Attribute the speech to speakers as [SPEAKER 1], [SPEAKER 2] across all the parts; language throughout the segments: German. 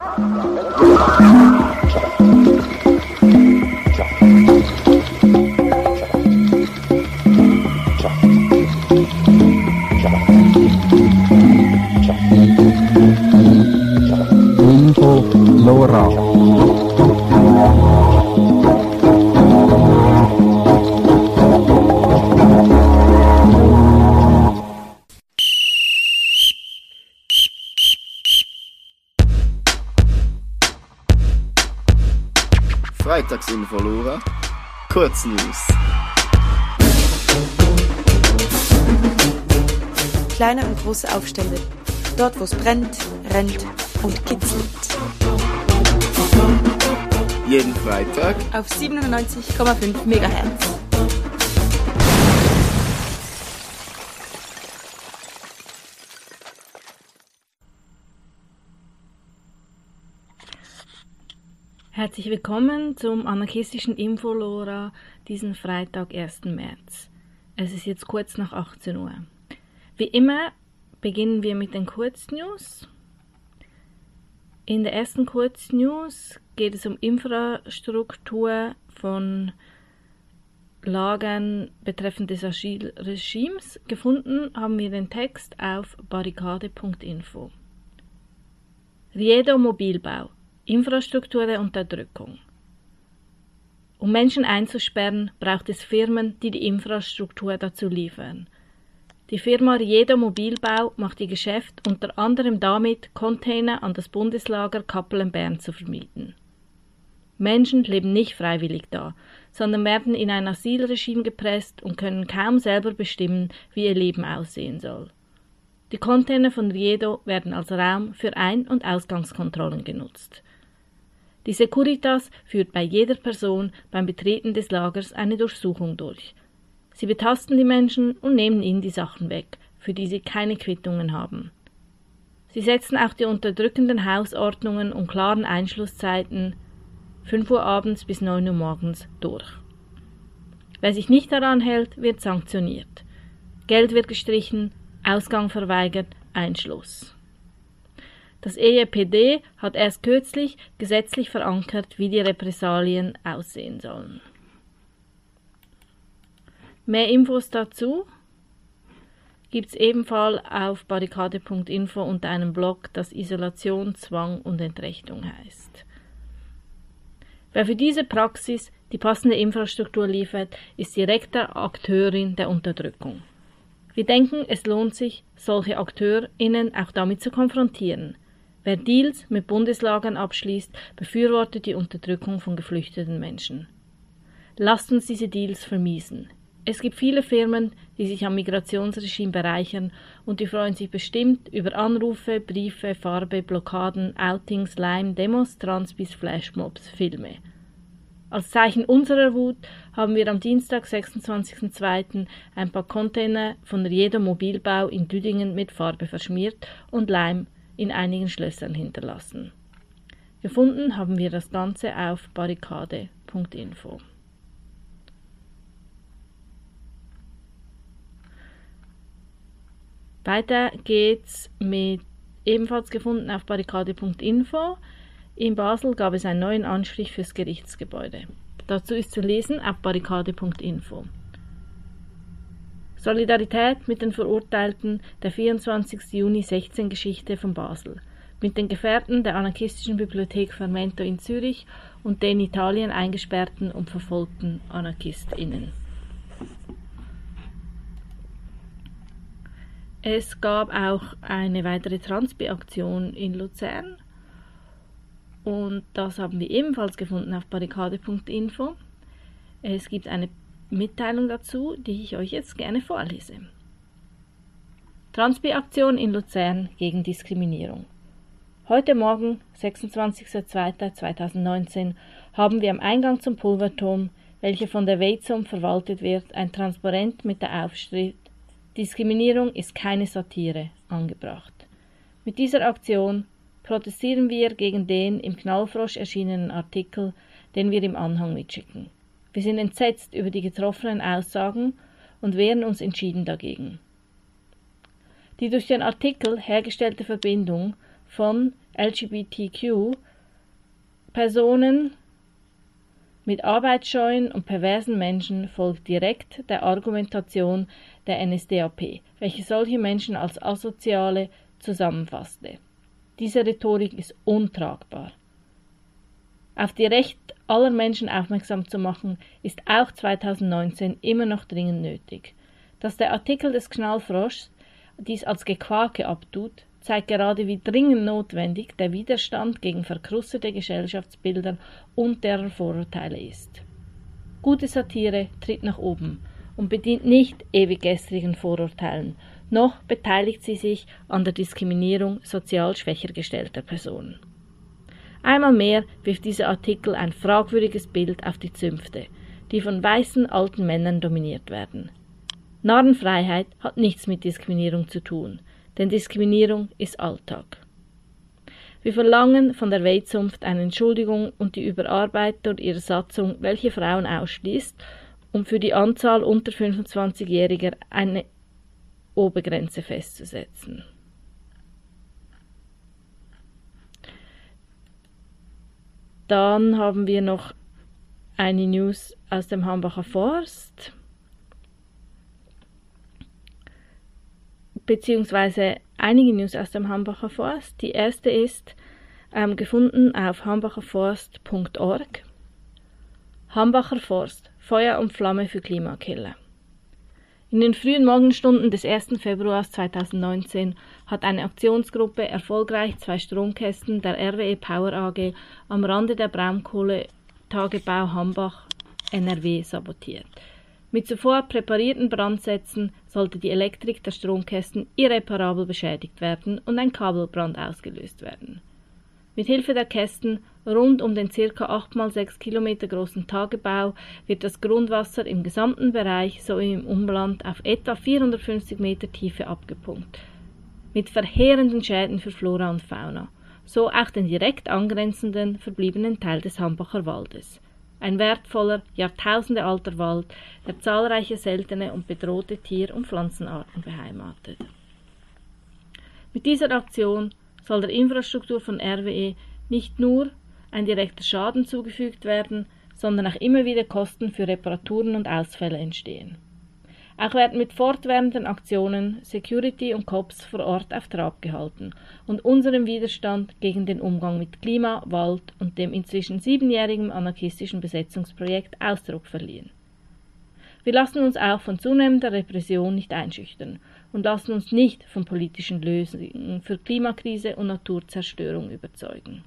[SPEAKER 1] Freitagsinfo Lora, Kurznews.
[SPEAKER 2] Kleine und große Aufstände. Dort, wo es brennt, rennt und kitzelt.
[SPEAKER 1] Jeden Freitag
[SPEAKER 2] auf 97,5 MHz.
[SPEAKER 3] Herzlich willkommen zum anarchistischen Infolora diesen Freitag, 1. März. Es ist jetzt kurz nach 18 Uhr. Wie immer beginnen wir mit den Kurznews. In der ersten Kurznews geht es um Infrastruktur von Lagern betreffend des Asylregimes. Gefunden haben wir den Text auf barrikade.info. Riedo Mobilbau. Infrastruktur der Unterdrückung. Um Menschen einzusperren, braucht es Firmen, die die Infrastruktur dazu liefern. Die Firma Riedo Mobilbau macht ihr Geschäft unter anderem damit, Container an das Bundeslager Kappelen-Bern zu vermieten. Menschen leben nicht freiwillig da, sondern werden in ein Asylregime gepresst und können kaum selber bestimmen, wie ihr Leben aussehen soll. Die Container von Riedo werden als Raum für Ein- und Ausgangskontrollen genutzt. Die Securitas führt bei jeder Person beim Betreten des Lagers eine Durchsuchung durch. Sie betasten die Menschen und nehmen ihnen die Sachen weg, für die sie keine Quittungen haben. Sie setzen auch die unterdrückenden Hausordnungen und klaren Einschlusszeiten 5 Uhr abends bis 9 Uhr morgens durch. Wer sich nicht daran hält, wird sanktioniert. Geld wird gestrichen, Ausgang verweigert, Einschluss. Das EJPD hat erst kürzlich gesetzlich verankert, wie die Repressalien aussehen sollen. Mehr Infos dazu gibt es ebenfalls auf barrikade.info unter einem Blog, das Isolation, Zwang und Entrechtung heißt. Wer für diese Praxis die passende Infrastruktur liefert, ist direkter Akteurin der Unterdrückung. Wir denken, es lohnt sich, solche AkteurInnen auch damit zu konfrontieren. Wer Deals mit Bundeslagern abschließt, befürwortet die Unterdrückung von geflüchteten Menschen. Lasst uns diese Deals vermiesen. Es gibt viele Firmen, die sich am Migrationsregime bereichern und die freuen sich bestimmt über Anrufe, Briefe, Farbe, Blockaden, Outings, Lime, Demos, Transpis, Flashmobs, Filme. Als Zeichen unserer Wut haben wir am Dienstag, 26.02. ein paar Container von Riedo Mobilbau in Düdingen mit Farbe verschmiert und Lime in einigen Schlössern hinterlassen. Gefunden haben wir das Ganze auf barrikade.info. Weiter geht's mit ebenfalls gefunden auf barrikade.info. In Basel gab es einen neuen Anstrich fürs Gerichtsgebäude. Dazu ist zu lesen auf barrikade.info. Solidarität mit den Verurteilten der 24. Juni 16 Geschichte von Basel, mit den Gefährten der anarchistischen Bibliothek Fermento in Zürich und den in Italien eingesperrten und verfolgten AnarchistInnen. Es gab auch eine weitere Transpi-Aktion in Luzern und das haben wir ebenfalls gefunden auf barrikade.info. Es gibt eine Mitteilung dazu, die ich euch jetzt gerne vorlese. Transpi-Aktion in Luzern gegen Diskriminierung. Heute Morgen, 26.02.2019, haben wir am Eingang zum Pulverturm, welcher von der WEZOM verwaltet wird, ein Transparent mit der Aufschrift Diskriminierung ist keine Satire angebracht. Mit dieser Aktion protestieren wir gegen den im Knallfrosch erschienenen Artikel, den wir im Anhang mitschicken. Wir sind entsetzt über die getroffenen Aussagen und wehren uns entschieden dagegen. Die durch den Artikel hergestellte Verbindung von LGBTQ-Personen mit arbeitsscheuen und perversen Menschen folgt direkt der Argumentation der NSDAP, welche solche Menschen als Asoziale zusammenfasste. Diese Rhetorik ist untragbar. Auf die Recht aller Menschen aufmerksam zu machen, ist auch 2019 immer noch dringend nötig. Dass der Artikel des Knallfroschs dies als Gequake abtut, zeigt gerade, wie dringend notwendig der Widerstand gegen verkrustete Gesellschaftsbilder und deren Vorurteile ist. Gute Satire tritt nach oben und bedient nicht ewig gestrigen Vorurteilen, noch beteiligt sie sich an der Diskriminierung sozial schwächer gestellter Personen. Einmal mehr wirft dieser Artikel ein fragwürdiges Bild auf die Zünfte, die von weißen alten Männern dominiert werden. Narrenfreiheit hat nichts mit Diskriminierung zu tun, denn Diskriminierung ist Alltag. Wir verlangen von der Weizunft eine Entschuldigung und die Überarbeitung ihrer Satzung, welche Frauen ausschließt, um für die Anzahl unter 25-Jähriger eine Obergrenze festzusetzen. Dann haben wir noch eine News aus dem Hambacher Forst, beziehungsweise einige News aus dem Hambacher Forst. Die erste ist gefunden auf hambacherforst.org. Hambacher Forst, Feuer und Flamme für Klimakiller. In den frühen Morgenstunden des 1. Februars 2019 hat eine Aktionsgruppe erfolgreich 2 Stromkästen der RWE Power AG am Rande der Braunkohletagebau Hambach NRW sabotiert. Mit zuvor präparierten Brandsätzen sollte die Elektrik der Stromkästen irreparabel beschädigt werden und ein Kabelbrand ausgelöst werden. Mit Hilfe der Kästen rund um den ca. 8x6 Kilometer großen Tagebau wird das Grundwasser im gesamten Bereich sowie im Umland auf etwa 450 Meter Tiefe abgepumpt. Mit verheerenden Schäden für Flora und Fauna, so auch den direkt angrenzenden verbliebenen Teil des Hambacher Waldes. Ein wertvoller, jahrtausendealter Wald, der zahlreiche seltene und bedrohte Tier- und Pflanzenarten beheimatet. Mit dieser Aktion soll der Infrastruktur von RWE nicht nur ein direkter Schaden zugefügt werden, sondern auch immer wieder Kosten für Reparaturen und Ausfälle entstehen. Auch werden mit fortwährenden Aktionen Security und Cops vor Ort auf Trab gehalten und unserem Widerstand gegen den Umgang mit Klima, Wald und dem inzwischen 7-jährigen anarchistischen Besetzungsprojekt Ausdruck verliehen. Wir lassen uns auch von zunehmender Repression nicht einschüchtern und lassen uns nicht von politischen Lösungen für Klimakrise und Naturzerstörung überzeugen.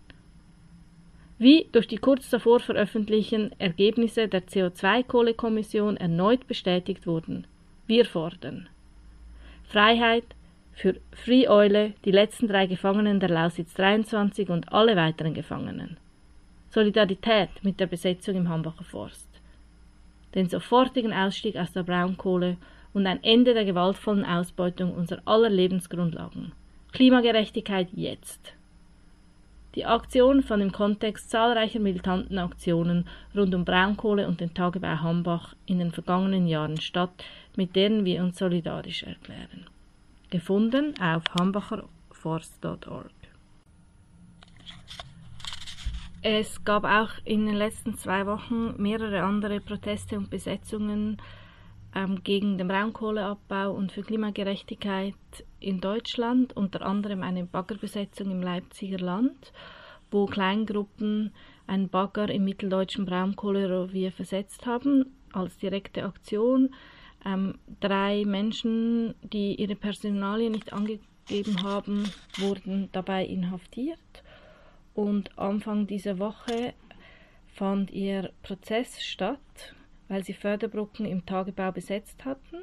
[SPEAKER 3] Wie durch die kurz davor veröffentlichten Ergebnisse der CO2-Kohlekommission erneut bestätigt wurden, wir fordern Freiheit für Free Eule, die letzten 3 Gefangenen der Lausitz 23 und alle weiteren Gefangenen. Solidarität mit der Besetzung im Hambacher Forst. Den sofortigen Ausstieg aus der Braunkohle und ein Ende der gewaltvollen Ausbeutung unserer aller Lebensgrundlagen. Klimagerechtigkeit jetzt. Die Aktion fand im Kontext zahlreicher militanten Aktionen rund um Braunkohle und den Tagebau Hambach in den vergangenen Jahren statt, mit denen wir uns solidarisch erklären. Gefunden auf hambacherforst.org. Es gab auch in den letzten 2 Wochen mehrere andere Proteste und Besetzungen gegen den Braunkohleabbau und für Klimagerechtigkeit in Deutschland, unter anderem eine Baggerbesetzung im Leipziger Land, wo Kleingruppen einen Bagger im mitteldeutschen Braunkohlerevier versetzt haben, als direkte Aktion. 3 Menschen, die ihre Personalien nicht angegeben haben, wurden dabei inhaftiert. Und Anfang dieser Woche fand ihr Prozess statt, weil sie Förderbrücken im Tagebau besetzt hatten.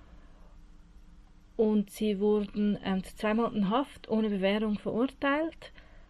[SPEAKER 3] Und sie wurden 2 Monate Haft ohne Bewährung verurteilt.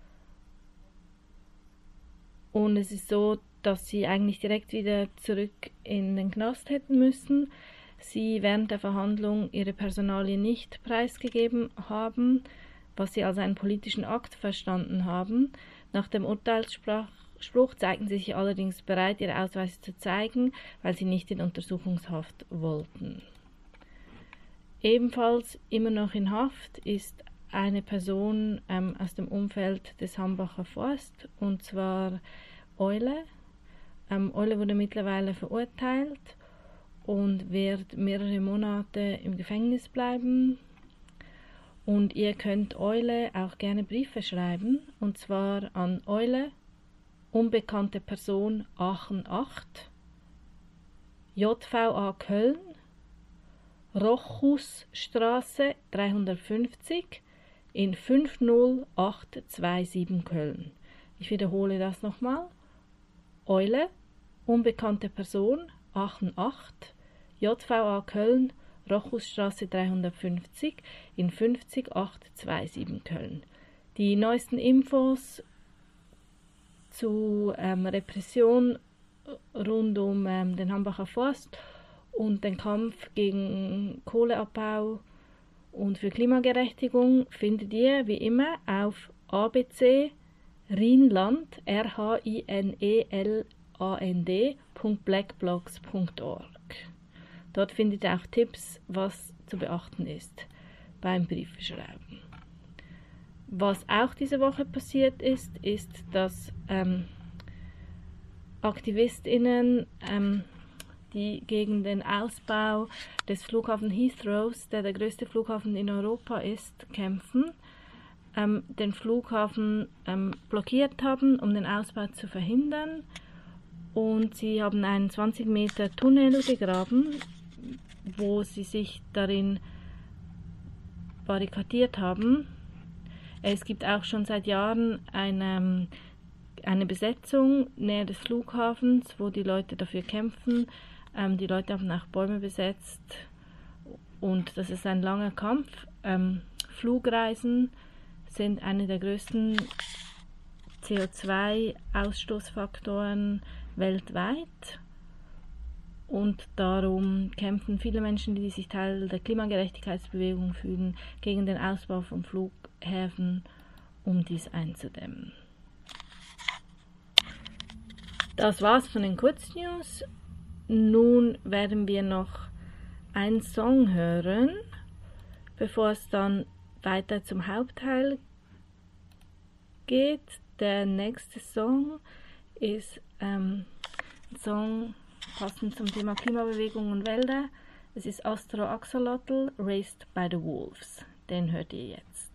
[SPEAKER 3] Und es ist so, dass sie eigentlich direkt wieder zurück in den Knast hätten müssen. Sie während der Verhandlung ihre Personalien nicht preisgegeben haben, was sie als einen politischen Akt verstanden haben. Nach dem Urteilsspruch zeigten sie sich allerdings bereit, ihre Ausweise zu zeigen, weil sie nicht in Untersuchungshaft wollten. Ebenfalls immer noch in Haft ist eine Person aus dem Umfeld des Hambacher Forst, und zwar Eule. Eule wurde mittlerweile verurteilt und wird mehrere Monate im Gefängnis bleiben. Und ihr könnt Eule auch gerne Briefe schreiben, und zwar an Eule, unbekannte Person Aachen 8, JVA Köln, Rochusstraße 350 in 50827 Köln. Ich wiederhole das nochmal. Eule, unbekannte Person, Aachen 8, JVA Köln, Rochusstraße 350 in 50827 Köln. Die neuesten Infos zu Repression rund um den Hambacher Forst und den Kampf gegen Kohleabbau und für Klimagerechtigung findet ihr wie immer auf ABC Rheinland, rhinneland.blackblogs.org. Dort findet ihr auch Tipps, was zu beachten ist beim Briefschreiben. Was auch diese Woche passiert ist, dass AktivistInnen, die gegen den Ausbau des Flughafen Heathrows, der größte Flughafen in Europa ist, kämpfen, den Flughafen blockiert haben, um den Ausbau zu verhindern. Und sie haben einen 20 Meter Tunnel gegraben, wo sie sich darin barrikadiert haben. Es gibt auch schon seit Jahren eine Besetzung näher des Flughafens, wo die Leute dafür kämpfen. Die Leute haben auch Bäume besetzt und das ist ein langer Kampf. Flugreisen sind eine der größten CO2-Ausstoßfaktoren weltweit und darum kämpfen viele Menschen, die sich Teil der Klimagerechtigkeitsbewegung fühlen, gegen den Ausbau von Flughäfen, um dies einzudämmen. Das war's von den Kurznews. Nun werden wir noch einen Song hören, bevor es dann weiter zum Hauptteil geht. Der nächste Song ist ein Song passend zum Thema Klimabewegung und Wälder. Es ist Astro Axolotl, Raised by the Wolves. Den hört ihr jetzt.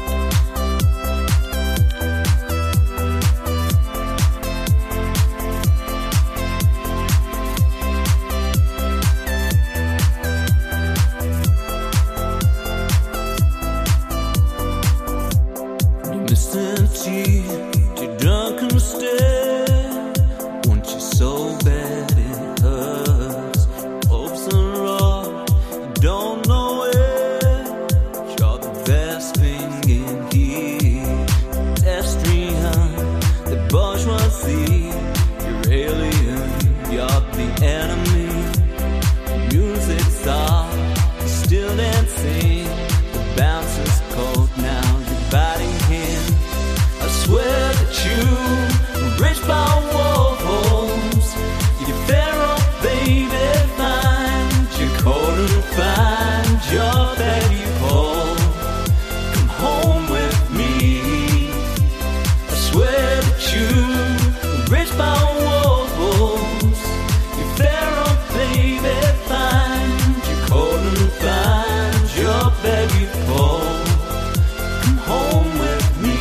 [SPEAKER 4] To drunken stare, want you so bad it hurts. Hopes are raw, you don't know it. You're the best thing in here. Pedestrian, the bourgeoisie, you're alien, you're the enemy. Music's off, you're still dancing. The bouncer's cold now, you're biting him. I swear that you were rich by wolves. You pharaoh, baby, find your coat and find your baby pole. Come home with me. I swear that you were rich by wolves. You pharaoh, baby, find your coat and find your baby pole. Come home with me.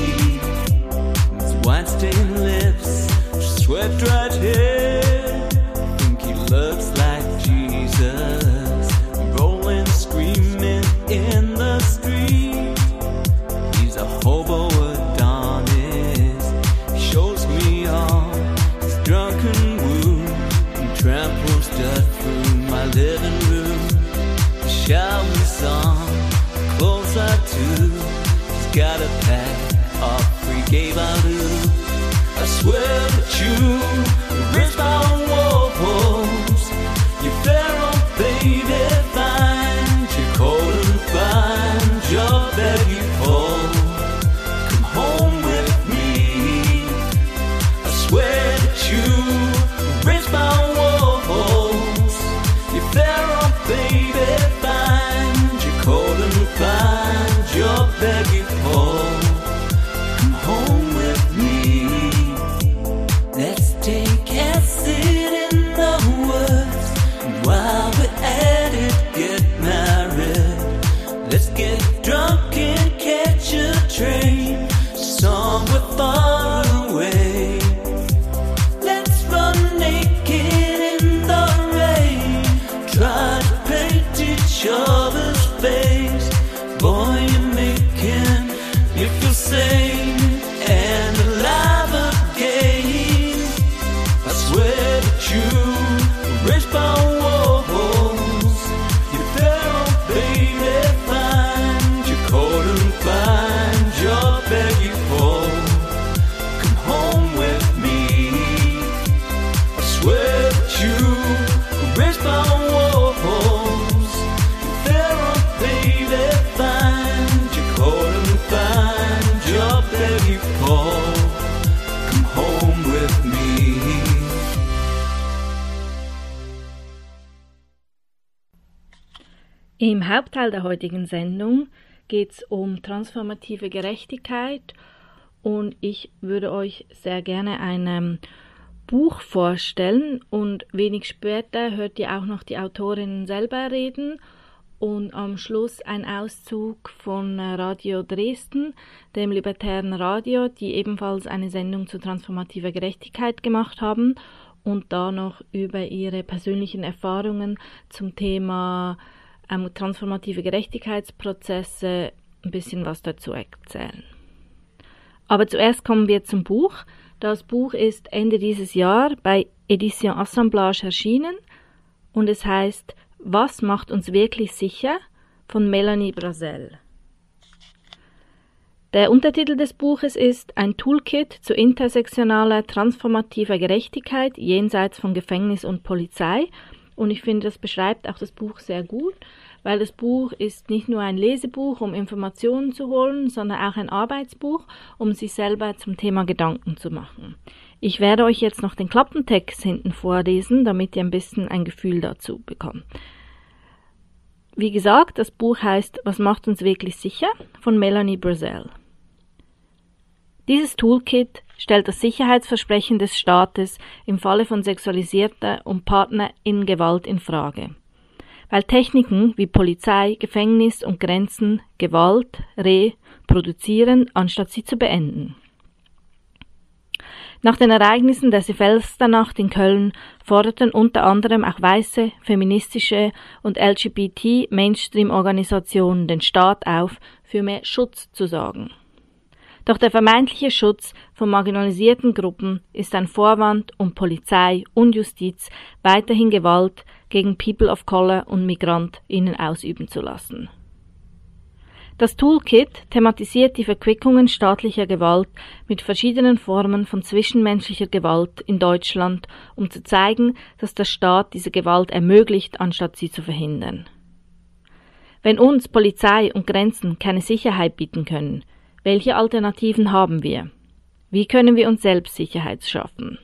[SPEAKER 4] White stained lips, swept right hair. Think he looks like Jesus, rolling, screaming in the street. He's a hobo Adonis. He shows me all his drunken wound and tramples dirt through my living room. The shower's on, clothes are too. He's got a pack of free gave out. I swear that you were rich by wolves. You pharaoh, baby, find your coat and find your baby pole. Come home with me. I swear that you were rich by wolves. You pharaoh, baby, find your coat and find your baby. we're far away. Let's run naked in the rain. Try to paint each other's face. Boy, you're making me feel sane and alive again. I swear that you raised my walls. You're there, oh baby, find your coat and find your baggy home. Come home with me. I swear that you raised my walls. You're there, oh baby, find your coat and find your baggy home. Come home with me.
[SPEAKER 3] Im Hauptteil der heutigen Sendung geht es um transformative Gerechtigkeit und ich würde euch sehr gerne ein Buch vorstellen und wenig später hört ihr auch noch die Autorinnen selber reden und am Schluss ein Auszug von Radio Dresden, dem libertären Radio, die ebenfalls eine Sendung zu transformativer Gerechtigkeit gemacht haben und da noch über ihre persönlichen Erfahrungen zum Thema transformative Gerechtigkeitsprozesse ein bisschen was dazu erzählen. Aber zuerst kommen wir zum Buch. Das Buch ist Ende dieses Jahr bei Edition Assemblage erschienen und es heißt Was macht uns wirklich sicher? Von Melanie Brasel. Der Untertitel des Buches ist Ein Toolkit zu intersektionaler transformativer Gerechtigkeit jenseits von Gefängnis und Polizei. Und ich finde, das beschreibt auch das Buch sehr gut, weil das Buch ist nicht nur ein Lesebuch, um Informationen zu holen, sondern auch ein Arbeitsbuch, um sich selber zum Thema Gedanken zu machen. Ich werde euch jetzt noch den Klappentext hinten vorlesen, damit ihr ein bisschen ein Gefühl dazu bekommt. Wie gesagt, das Buch heißt Was macht uns wirklich sicher? Von Melanie Brasel. Dieses Toolkit stellt das Sicherheitsversprechen des Staates im Falle von sexualisierter und Partnerinnengewalt in Frage. Weil Techniken wie Polizei, Gefängnis und Grenzen Gewalt reproduzieren, anstatt sie zu beenden. Nach den Ereignissen der Silvesternacht in Köln forderten unter anderem auch weiße, feministische und LGBT-Mainstream-Organisationen den Staat auf, für mehr Schutz zu sorgen. Doch der vermeintliche Schutz von marginalisierten Gruppen ist ein Vorwand, um Polizei und Justiz weiterhin Gewalt gegen People of Color und MigrantInnen ausüben zu lassen. Das Toolkit thematisiert die Verquickungen staatlicher Gewalt mit verschiedenen Formen von zwischenmenschlicher Gewalt in Deutschland, um zu zeigen, dass der Staat diese Gewalt ermöglicht, anstatt sie zu verhindern. Wenn uns Polizei und Grenzen keine Sicherheit bieten können, welche Alternativen haben wir? Wie können wir uns selbst Sicherheit schaffen?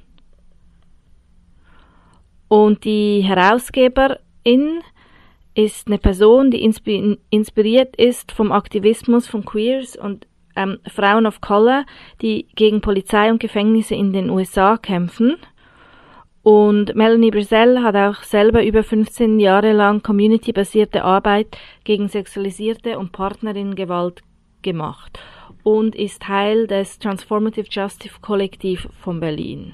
[SPEAKER 3] Und die Herausgeberin ist eine Person, die inspiriert ist vom Aktivismus von Queers und Frauen of Color, die gegen Polizei und Gefängnisse in den USA kämpfen. Und Melanie Brasel hat auch selber über 15 Jahre lang community-basierte Arbeit gegen sexualisierte und Partnerinnengewalt gemacht und ist Teil des Transformative Justice Kollektiv von Berlin.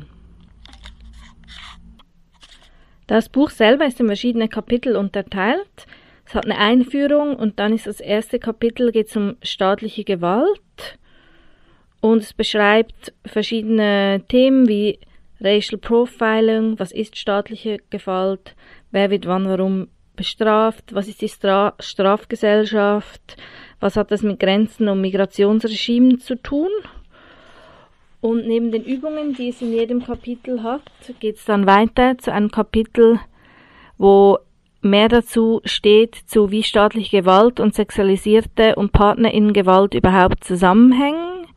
[SPEAKER 3] Das Buch selber ist in verschiedene Kapitel unterteilt. Es hat eine Einführung und dann ist das erste Kapitel, geht es um staatliche Gewalt und es beschreibt verschiedene Themen wie Racial Profiling, was ist staatliche Gewalt, wer wird wann warum bestraft, was ist die Strafgesellschaft, was hat das mit Grenzen und Migrationsregimen zu tun. Und neben den Übungen, die es in jedem Kapitel hat, geht es dann weiter zu einem Kapitel, wo mehr dazu steht, zu wie staatliche Gewalt und sexualisierte und Partnerinnengewalt überhaupt zusammenhängen.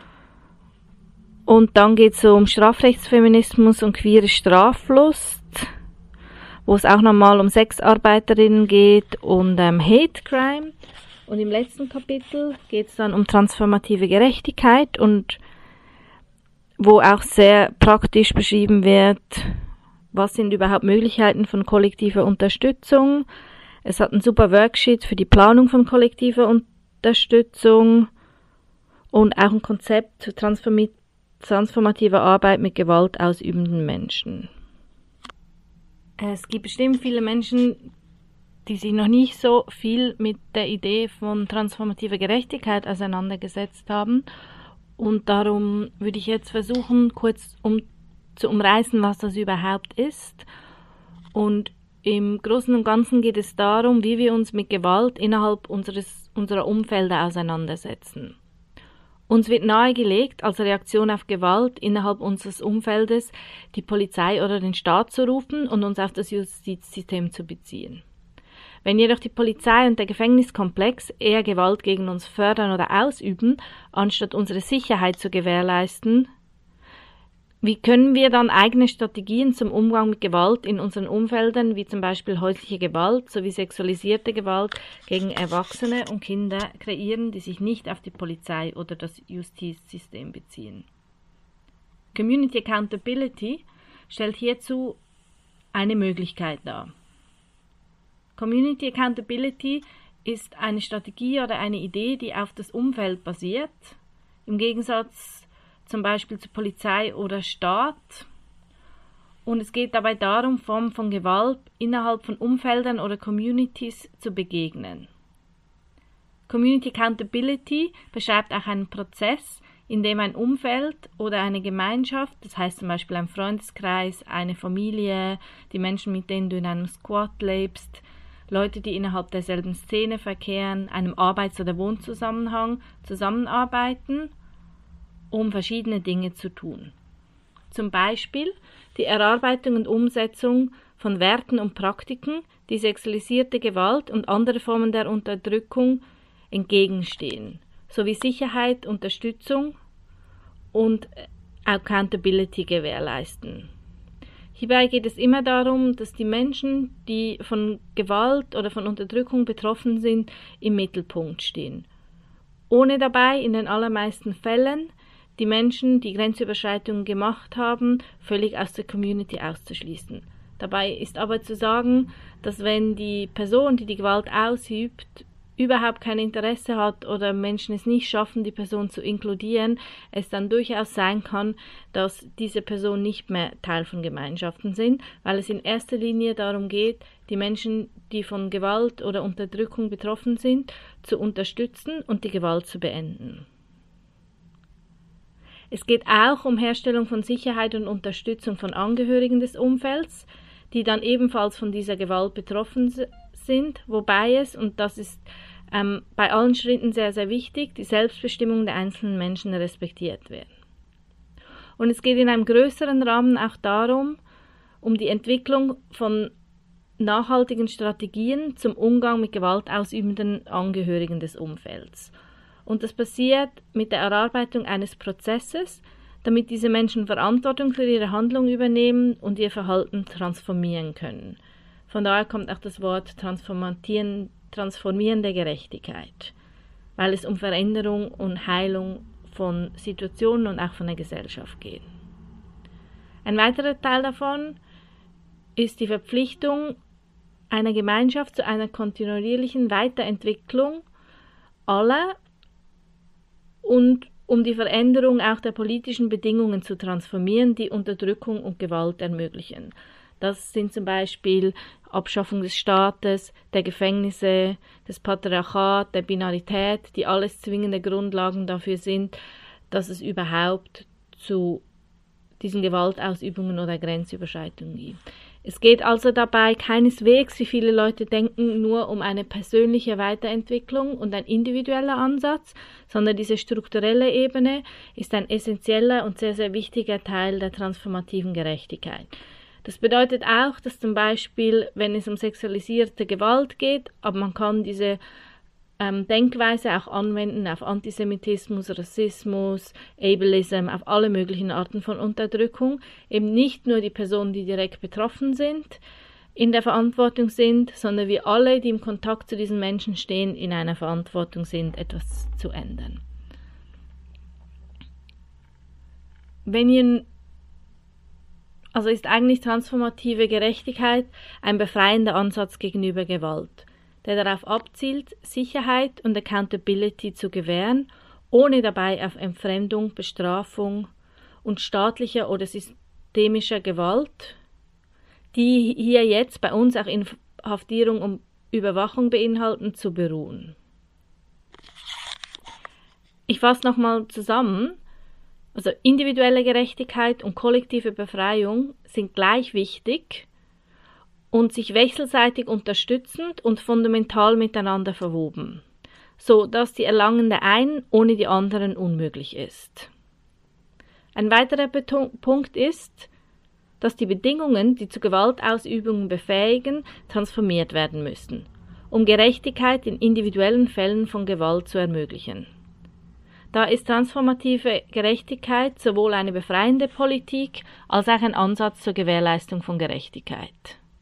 [SPEAKER 3] Und dann geht es um Strafrechtsfeminismus und queere Straflust, wo es auch nochmal um Sexarbeiterinnen geht und Hate Crime. Und im letzten Kapitel geht es dann um transformative Gerechtigkeit und wo auch sehr praktisch beschrieben wird, was sind überhaupt Möglichkeiten von kollektiver Unterstützung. Es hat ein super Worksheet für die Planung von kollektiver Unterstützung und auch ein Konzept zur transformativer Arbeit mit gewaltausübenden Menschen. Es gibt bestimmt viele Menschen, die sich noch nicht so viel mit der Idee von transformativer Gerechtigkeit auseinandergesetzt haben. Und darum würde ich jetzt versuchen, kurz zu umreißen, was das überhaupt ist. Und im Großen und Ganzen geht es darum, wie wir uns mit Gewalt innerhalb unserer Umfelder auseinandersetzen. Uns wird nahegelegt, als Reaktion auf Gewalt innerhalb unseres Umfeldes die Polizei oder den Staat zu rufen und uns auf das Justizsystem zu beziehen. Wenn jedoch die Polizei und der Gefängniskomplex eher Gewalt gegen uns fördern oder ausüben, anstatt unsere Sicherheit zu gewährleisten, wie können wir dann eigene Strategien zum Umgang mit Gewalt in unseren Umfeldern, wie zum Beispiel häusliche Gewalt sowie sexualisierte Gewalt gegen Erwachsene und Kinder kreieren, die sich nicht auf die Polizei oder das Justizsystem beziehen? Community Accountability stellt hierzu eine Möglichkeit dar. Community Accountability ist eine Strategie oder eine Idee, die auf das Umfeld basiert, im Gegensatz zum Beispiel zu Polizei oder Staat. Und es geht dabei darum, Formen von Gewalt innerhalb von Umfeldern oder Communities zu begegnen. Community Accountability beschreibt auch einen Prozess, in dem ein Umfeld oder eine Gemeinschaft, das heißt zum Beispiel ein Freundeskreis, eine Familie, die Menschen, mit denen du in einem Squad lebst, Leute, die innerhalb derselben Szene verkehren, einem Arbeits- oder Wohnzusammenhang zusammenarbeiten, um verschiedene Dinge zu tun. Zum Beispiel die Erarbeitung und Umsetzung von Werten und Praktiken, die sexualisierte Gewalt und andere Formen der Unterdrückung entgegenstehen, sowie Sicherheit, Unterstützung und Accountability gewährleisten. Hierbei geht es immer darum, dass die Menschen, die von Gewalt oder von Unterdrückung betroffen sind, im Mittelpunkt stehen. Ohne dabei in den allermeisten Fällen die Menschen, die Grenzüberschreitungen gemacht haben, völlig aus der Community auszuschließen. Dabei ist aber zu sagen, dass wenn die Person, die die Gewalt ausübt, überhaupt kein Interesse hat oder Menschen es nicht schaffen, die Person zu inkludieren, es dann durchaus sein kann, dass diese Personen nicht mehr Teil von Gemeinschaften sind, weil es in erster Linie darum geht, die Menschen, die von Gewalt oder Unterdrückung betroffen sind, zu unterstützen und die Gewalt zu beenden. Es geht auch um Herstellung von Sicherheit und Unterstützung von Angehörigen des Umfelds, die dann ebenfalls von dieser Gewalt betroffen sind, wobei es, und das ist bei allen Schritten sehr, sehr wichtig, die Selbstbestimmung der einzelnen Menschen respektiert werden. Und es geht in einem größeren Rahmen auch darum, um die Entwicklung von nachhaltigen Strategien zum Umgang mit gewaltausübenden Angehörigen des Umfelds. Und das passiert mit der Erarbeitung eines Prozesses, damit diese Menschen Verantwortung für ihre Handlung übernehmen und ihr Verhalten transformieren können. Von daher kommt auch das Wort transformierende Gerechtigkeit, weil es um Veränderung und Heilung von Situationen und auch von der Gesellschaft geht. Ein weiterer Teil davon ist die Verpflichtung einer Gemeinschaft zu einer kontinuierlichen Weiterentwicklung aller und um die Veränderung auch der politischen Bedingungen zu transformieren, die Unterdrückung und Gewalt ermöglichen. Das sind zum Beispiel Abschaffung des Staates, der Gefängnisse, des Patriarchats, der Binarität, die alles zwingende Grundlagen dafür sind, dass es überhaupt zu diesen Gewaltausübungen oder Grenzüberschreitungen gibt. Es geht also dabei keineswegs, wie viele Leute denken, nur um eine persönliche Weiterentwicklung und ein individueller Ansatz, sondern diese strukturelle Ebene ist ein essentieller und sehr, sehr wichtiger Teil der transformativen Gerechtigkeit. Das bedeutet auch, dass zum Beispiel, wenn es um sexualisierte Gewalt geht, aber man kann diese Denkweise auch anwenden auf Antisemitismus, Rassismus, Ableism, auf alle möglichen Arten von Unterdrückung, eben nicht nur die Personen, die direkt betroffen sind, in der Verantwortung sind, sondern wir alle, die im Kontakt zu diesen Menschen stehen, in einer Verantwortung sind, etwas zu ändern. Also ist eigentlich transformative Gerechtigkeit ein befreiender Ansatz gegenüber Gewalt, der darauf abzielt, Sicherheit und Accountability zu gewähren, ohne dabei auf Entfremdung, Bestrafung und staatlicher oder systemischer Gewalt, die hier jetzt bei uns auch Inhaftierung und Überwachung beinhalten, zu beruhen. Ich fasse nochmal zusammen. Also individuelle Gerechtigkeit und kollektive Befreiung sind gleich wichtig und sich wechselseitig unterstützend und fundamental miteinander verwoben, so dass die Erlangen der einen ohne die anderen unmöglich ist. Ein weiterer Punkt ist, dass die Bedingungen, die zu Gewaltausübungen befähigen, transformiert werden müssen, um Gerechtigkeit in individuellen Fällen von Gewalt zu ermöglichen. Da ist transformative Gerechtigkeit sowohl eine befreiende Politik als auch ein Ansatz zur Gewährleistung von Gerechtigkeit.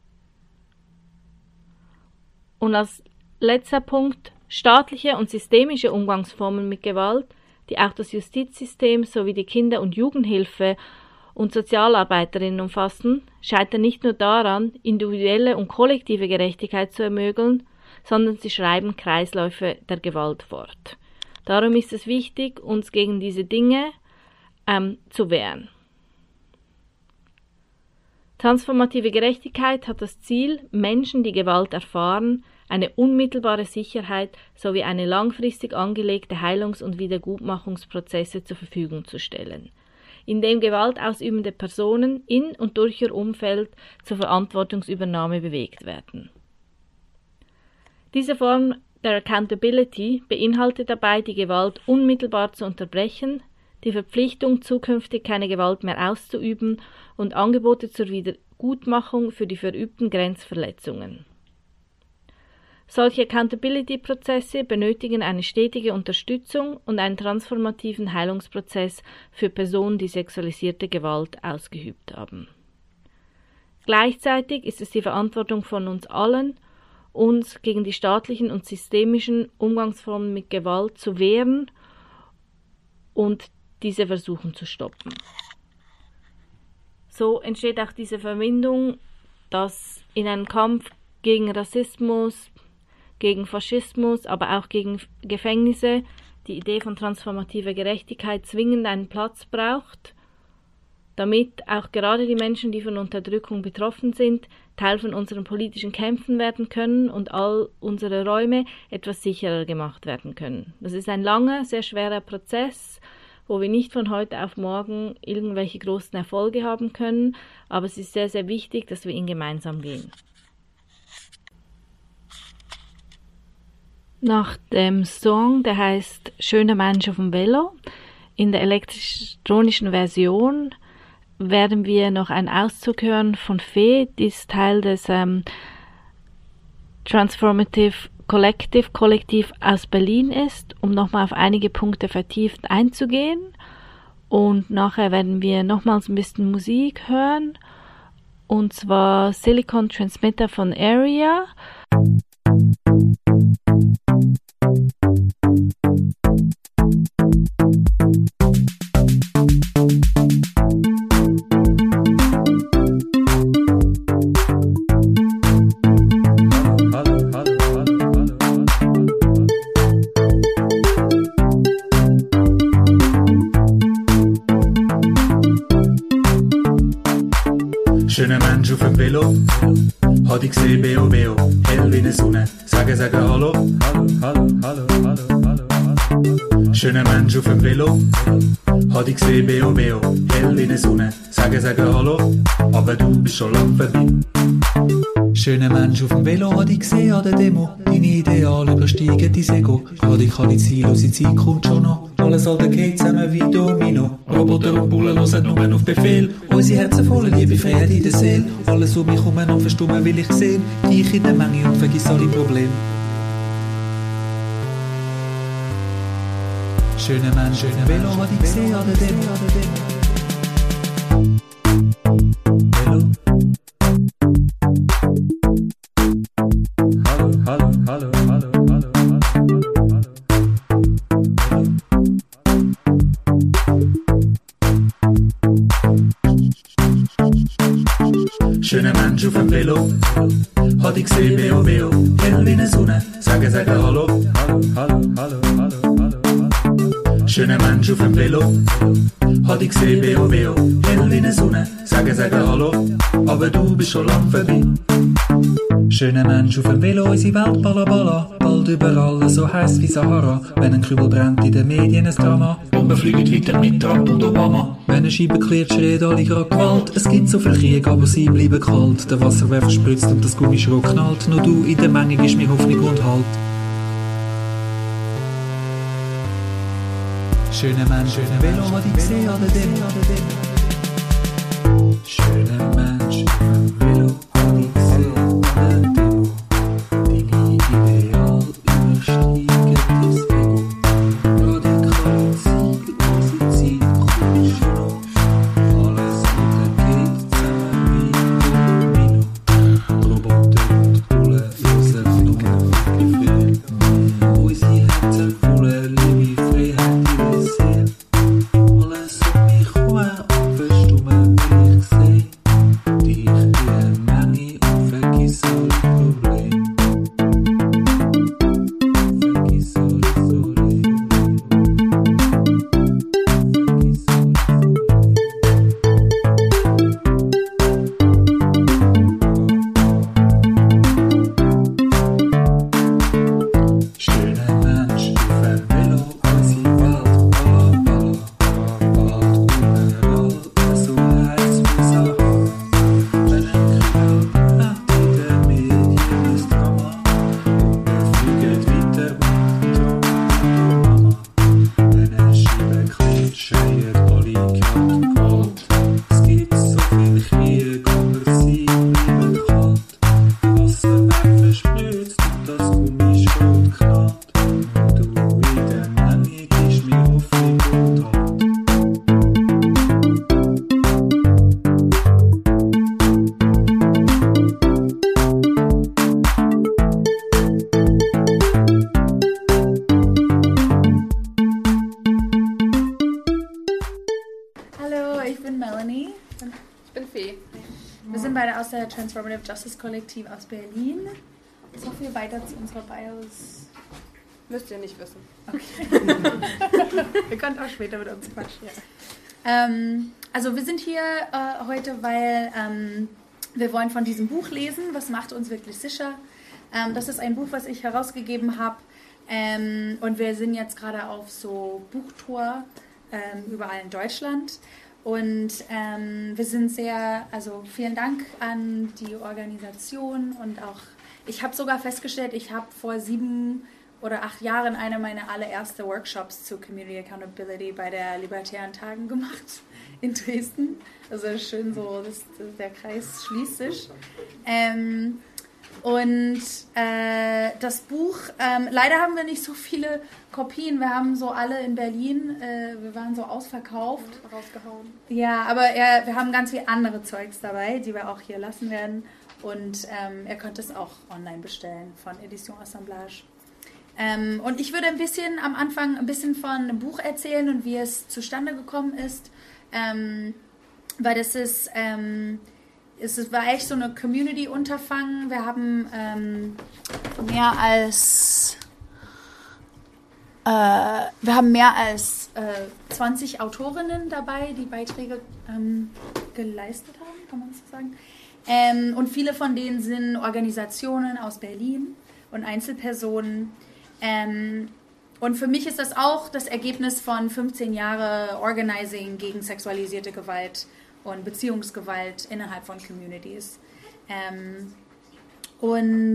[SPEAKER 3] Und als letzter Punkt, staatliche und systemische Umgangsformen mit Gewalt, die auch das Justizsystem sowie die Kinder- und Jugendhilfe und Sozialarbeiterinnen umfassen, scheitern nicht nur daran, individuelle und kollektive Gerechtigkeit zu ermöglichen, sondern sie schreiben Kreisläufe der Gewalt fort. Darum ist es wichtig, uns gegen diese Dinge zu wehren. Transformative Gerechtigkeit hat das Ziel, Menschen, die Gewalt erfahren, eine unmittelbare Sicherheit sowie eine langfristig angelegte Heilungs- und Wiedergutmachungsprozesse zur Verfügung zu stellen, indem gewaltausübende Personen in und durch ihr Umfeld zur Verantwortungsübernahme bewegt werden. Diese Form der Accountability beinhaltet dabei, die Gewalt unmittelbar zu unterbrechen, die Verpflichtung, zukünftig keine Gewalt mehr auszuüben und Angebote zur Wiedergutmachung für die verübten Grenzverletzungen. Solche Accountability-Prozesse benötigen eine stetige Unterstützung und einen transformativen Heilungsprozess für Personen, die sexualisierte Gewalt ausgeübt haben. Gleichzeitig ist es die Verantwortung von uns allen, uns gegen die staatlichen und systemischen Umgangsformen mit Gewalt zu wehren und diese versuchen zu stoppen. So entsteht auch diese Verbindung, dass in einem Kampf gegen Rassismus, gegen Faschismus, aber auch gegen Gefängnisse die Idee von transformativer Gerechtigkeit zwingend einen Platz braucht, damit auch gerade die Menschen, die von Unterdrückung betroffen sind, Teil von unseren politischen Kämpfen werden können und all unsere Räume etwas sicherer gemacht werden können. Das ist ein langer, sehr schwerer Prozess, wo wir nicht von heute auf morgen irgendwelche großen Erfolge haben können, aber es ist sehr, sehr wichtig, dass wir ihn gemeinsam gehen. Nach dem Song, der heißt Schöner Mensch auf dem Velo, in der elektronischen Version werden wir noch einen Auszug hören von Fee, die ist Teil des Transformative Kollektiv aus Berlin ist, um nochmal auf einige Punkte vertieft einzugehen. Und nachher werden wir nochmals ein bisschen Musik hören, und zwar Silicon Transmitter von Area.
[SPEAKER 5] Schöner Mensch auf dem Velo, hat ich gesehen, Beo, Beo, hell wie eine Sonne, sage Hallo, Hallo, Hallo, Hallo, Hallo, Hallo, Hallo. Schöner Mensch auf dem Velo, hat ich gesehen, Beo, Beo, hell wie eine Sonne, sage Hallo, aber du bist schon lang vorbei. Schöner Mensch auf dem Velo, hat ich gesehen an der Demo, deine Ideale übersteigen dein Ego, radikale ziellose Zeit kommt schon noch. Alles alte geht zusammen wie Domino. Roboter und Bullen hören nur auf Befehl. Unsere Herzen voller Liebe, Freiheit in der Seele. Alles um mich herum und verstummen will ich sehen. Dich in der Menge und vergiss alle Probleme. Schöner Mensch, schöner Velo, hat ich gesehen an der Demo. Velo. Hallo, hallo, hallo, hallo, hallo, hallo, hallo. Schöner Mensch auf dem Velo, hat ich gesehen, Beo, Beo, hell wie eine Sonne, sage Hallo, Hallo, Hallo, Hallo, Hallo, Hallo, Hallo. Schöner Mensch auf dem Velo, hat ich gesehen, Beo, Beo, hell wie eine Sonne, sagen Hallo, aber du bist schon lang vorbei. Schöner Mensch auf dem Velo, unsere Welt balla balla, bald überall so heiß wie Sahara. Wenn ein Kübel brennt in den Medien ein Drama, und wir fliegen weiter mit Trump und Obama. Wenn eine Scheibe klirrt, schreit alle grad Gewalt. Es gibt so viel Krieg, aber sie bleiben kalt. Der Wasserwerfer spritzt und das Gummischrock knallt. Nur du in der Menge gibst mir Hoffnung und Halt. Schöner Mensch, schöner Velo, hat ich gesehen an der Demo. Schöner Mensch auf dem Velo, hat ich gesehen an der Demo. Deine Ideal übersteigen das Ego. Radikale Ziel, unsere Zeit, komisch genug. Alles untergeht zusammen wie Domino. Roboter und Bullen, unser Fliegen, Gefehl. Unsere Herzen voller Liebe, Freiheit. Alles um mich herum und verstummen will ich sehen. Dich in der Menge und vergiss alle Probleme. Vergiss alle Sorgen. Vergiss alle Sorgen. Schöner Mensch auf dem Velo, unsere Welt, balla balla. Bald überall, so heiß wie Sahara. Wenn ein Kübel brennt in den Medien ist Drama. Und wir fliegen weiter mit Trump und Obama. Wenn eine Scheibe klirrt, schreien alle grad Gewalt. Es gibt so viel Krieg, aber sie bleiben kalt. Der Wasserwerfer spritzt und das Gummischrot knallt. Und du in der Menge gibst mir Hoffnung und Halt.
[SPEAKER 6] Hallo, ich bin Melanie.
[SPEAKER 7] Ich bin Fee.
[SPEAKER 6] Wir sind beide aus der Transformative Justice Kollektiv aus Berlin. So viel weiter zu unserer Bios.
[SPEAKER 7] Müsst ihr nicht wissen.
[SPEAKER 6] Ihr könnt auch später mit uns quatschen. Ja. Also wir sind hier heute, weil wir wollen von diesem Buch lesen, Was macht uns wirklich sicher? Das ist ein Buch, was ich herausgegeben habe. Und wir sind jetzt gerade auf so Buchtour überall in Deutschland. Und wir sind sehr, also vielen Dank an die Organisation und auch, ich habe sogar festgestellt, ich habe vor 7 oder 8 Jahren eine meiner allerersten Workshops zu Community Accountability bei der Libertären Tagen gemacht in Dresden. Also schön so, der Kreis schließt sich. Und das Buch, leider haben wir nicht so viele Kopien, wir haben so alle in Berlin, wir waren so ausverkauft.
[SPEAKER 7] Rausgehauen.
[SPEAKER 6] Ja, aber wir haben ganz viel andere Zeugs dabei, die wir auch hier lassen werden. Und ihr könnt es auch online bestellen von Edition Assemblage. Und ich würde am Anfang ein bisschen von dem Buch erzählen und wie es zustande gekommen ist. Weil das ist... Es war echt so eine Community-Unterfangen. Wir haben mehr als 20 Autorinnen dabei, die Beiträge geleistet haben, kann man so sagen. Und viele von denen sind Organisationen aus Berlin und Einzelpersonen. Und für mich ist das auch das Ergebnis von 15 Jahren Organizing gegen sexualisierte Gewalt und Beziehungsgewalt innerhalb von Communities. Ein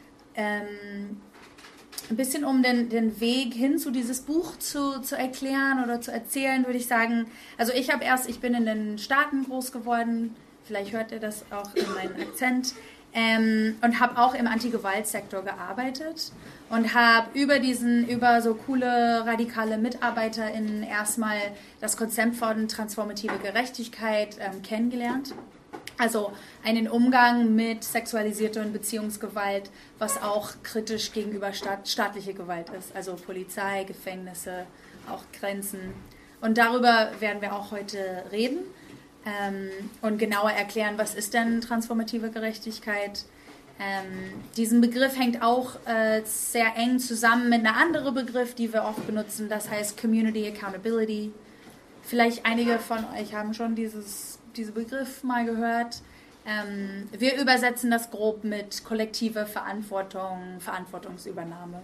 [SPEAKER 6] bisschen um den Weg hin zu dieses Buch zu erklären oder zu erzählen, würde ich sagen, also ich bin in den Staaten groß geworden, vielleicht hört ihr das auch in meinem Akzent, und habe auch im Anti-Gewalt-Sektor gearbeitet und habe über so coole radikale MitarbeiterInnen erstmal das Konzept von transformative Gerechtigkeit kennengelernt. Also einen Umgang mit sexualisierter und Beziehungsgewalt, was auch kritisch gegenüber staatlicher Gewalt ist. Also Polizei, Gefängnisse, auch Grenzen. Und darüber werden wir auch heute reden und genauer erklären, was ist denn transformative Gerechtigkeit. Diesen Begriff hängt auch sehr eng zusammen mit einer anderen Begriff, die wir oft benutzen, das heißt Community Accountability. Vielleicht einige von euch haben schon diesen Begriff mal gehört. Wir übersetzen das grob mit kollektive Verantwortung, Verantwortungsübernahme.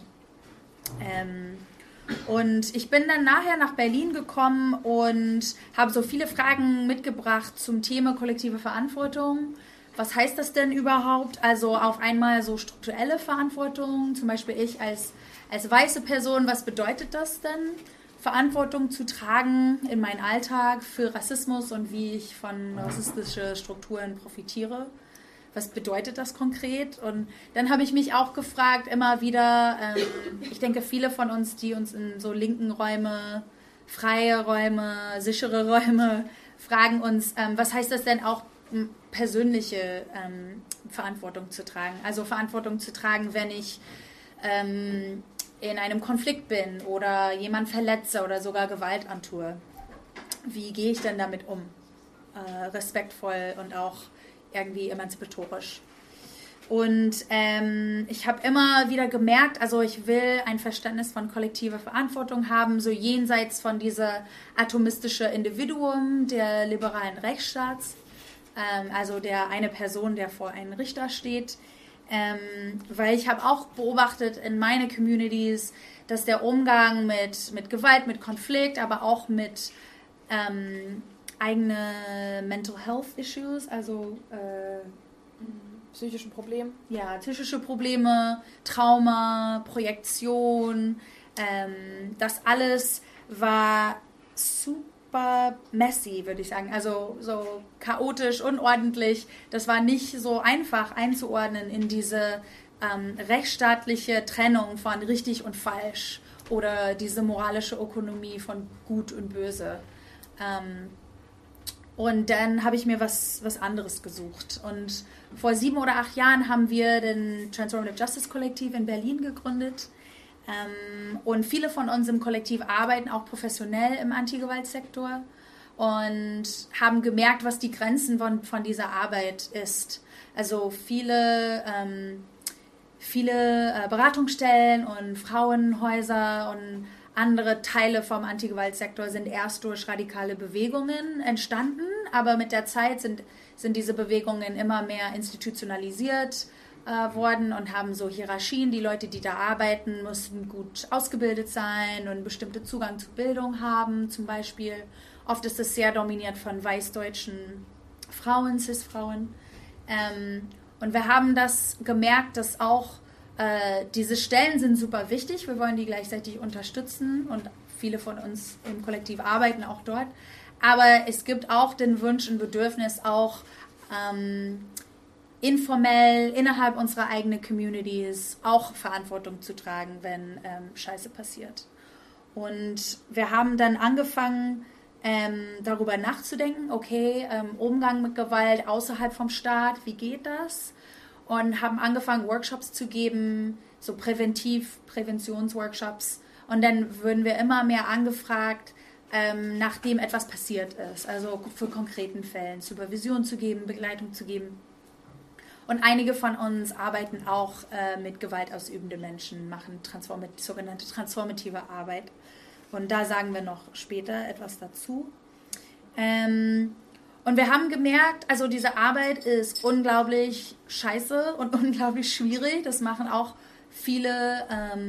[SPEAKER 6] Und ich bin dann nachher nach Berlin gekommen und habe so viele Fragen mitgebracht zum Thema kollektive Verantwortung. Was heißt das denn überhaupt? Also auf einmal so strukturelle Verantwortung, zum Beispiel ich als weiße Person, was bedeutet das denn? Verantwortung zu tragen in meinem Alltag für Rassismus und wie ich von rassistischen Strukturen profitiere. Was bedeutet das konkret? Und dann habe ich mich auch gefragt, immer wieder, ich denke, viele von uns, die uns in so linken Räume, freie Räume, sichere Räume, fragen uns, was heißt das denn auch, persönliche Verantwortung zu tragen? Also Verantwortung zu tragen, wenn ich in einem Konflikt bin oder jemand verletze oder sogar Gewalt antue. Wie gehe ich denn damit um? Respektvoll und auch irgendwie emanzipatorisch. Und ich habe immer wieder gemerkt, also ich will ein Verständnis von kollektiver Verantwortung haben, so jenseits von dieser atomistischen Individuum der liberalen Rechtsstaats, also der eine Person, der vor einem Richter steht, weil ich habe auch beobachtet in meine Communities, dass der Umgang mit Gewalt, mit Konflikt, aber auch mit eigene Mental Health Issues, also
[SPEAKER 7] Psychischen Problemen.
[SPEAKER 6] Ja, psychische Probleme, Trauma, Projektion, das alles war super messy, würde ich sagen. Also so chaotisch, unordentlich. Das war nicht so einfach einzuordnen in diese rechtsstaatliche Trennung von richtig und falsch oder diese moralische Ökonomie von gut und böse. Und dann habe ich mir was anderes gesucht. Und vor 7 oder 8 Jahren haben wir den Transformative Justice Kollektiv in Berlin gegründet. Und viele von uns im Kollektiv arbeiten auch professionell im Antigewaltsektor und haben gemerkt, was die Grenzen von dieser Arbeit ist. Also viele Beratungsstellen und Frauenhäuser und andere Teile vom Antigewaltsektor sind erst durch radikale Bewegungen entstanden, aber mit der Zeit sind diese Bewegungen immer mehr institutionalisiert worden und haben so Hierarchien. Die Leute, die da arbeiten, müssen gut ausgebildet sein und einen bestimmten Zugang zu Bildung haben, zum Beispiel. Oft ist es sehr dominiert von weißdeutschen Frauen, Cis-Frauen. Und wir haben das gemerkt, dass auch diese Stellen sind super wichtig. Wir wollen die gleichzeitig unterstützen und viele von uns im Kollektiv arbeiten auch dort. Aber es gibt auch den Wunsch und Bedürfnis, auch informell innerhalb unserer eigenen Communities auch Verantwortung zu tragen, wenn Scheiße passiert. Und wir haben dann angefangen, darüber nachzudenken, okay, Umgang mit Gewalt außerhalb vom Staat, wie geht das? Und haben angefangen, Workshops zu geben, so Präventionsworkshops. Und dann würden wir immer mehr angefragt, nachdem etwas passiert ist. Also für konkreten Fällen Supervision zu geben, Begleitung zu geben. Und einige von uns arbeiten auch mit gewaltausübenden Menschen, machen sogenannte transformative Arbeit. Und da sagen wir noch später etwas dazu. Und wir haben gemerkt, also diese Arbeit ist unglaublich scheiße und unglaublich schwierig. Das machen auch viele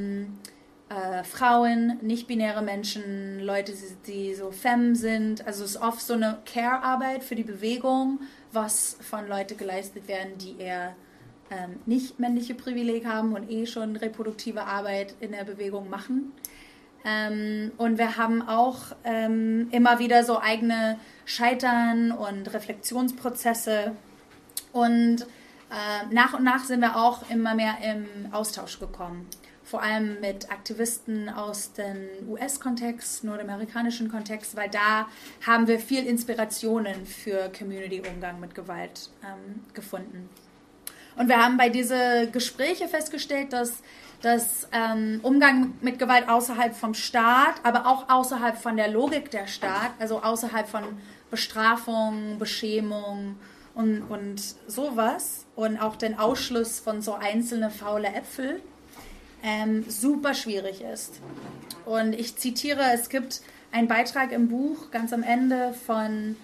[SPEAKER 6] Frauen, nicht-binäre Menschen, Leute, die so femme sind. Also es ist oft so eine Care-Arbeit für die Bewegung, was von Leuten geleistet werden, die eher nicht männliche Privileg haben und schon reproduktive Arbeit in der Bewegung machen. Und wir haben auch immer wieder so eigene Scheitern und Reflexionsprozesse. Und nach und nach sind wir auch immer mehr im Austausch gekommen. Vor allem mit Aktivisten aus dem US-Kontext, nordamerikanischen Kontext, weil da haben wir viel Inspirationen für Community-Umgang mit Gewalt gefunden. Und wir haben bei diesen Gesprächen festgestellt, dass Umgang mit Gewalt außerhalb vom Staat, aber auch außerhalb von der Logik der Staat, also außerhalb von Bestrafung, Beschämung und sowas und auch den Ausschluss von so einzelne faule Äpfel super schwierig ist. Und ich zitiere, es gibt einen Beitrag im Buch ganz am Ende von